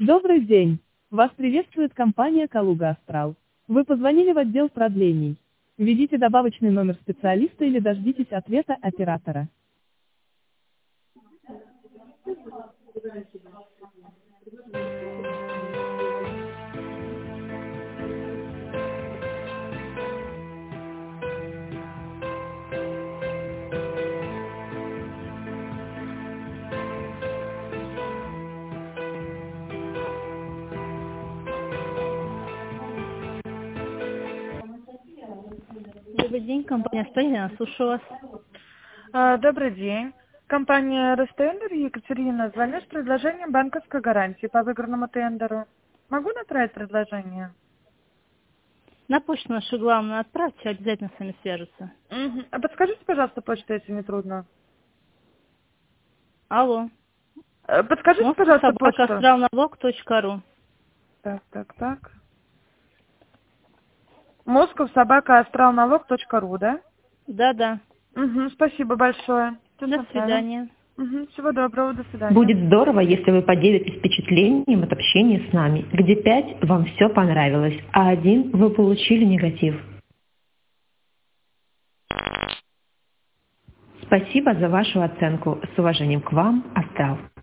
Добрый день! Вас приветствует компания «Калуга Астрал». Вы позвонили в отдел продлений. Введите добавочный номер специалиста или дождитесь ответа оператора. Добрый день, компания «Сталина», слушаю вас. Добрый день. Компания «Ростендер», Екатерина, звоню с предложением банковской гарантии по выигранному тендеру. Могу направить предложение? На почту нашу главную отправьте, обязательно с вами свяжутся. Угу. А подскажите, пожалуйста, почту, если не трудно. Алло. Подскажите, пожалуйста, почту. Moscow@astralnalog.ru. Так. Moscow@astralnalog.ru, да? Да. Угу, спасибо большое. До свидания. Угу, всего доброго, до свидания. Будет здорово, если вы поделитесь впечатлением от общения с нами, где 5 вам все понравилось, а 1 вы получили негатив. Спасибо за вашу оценку. С уважением к вам, Астрал.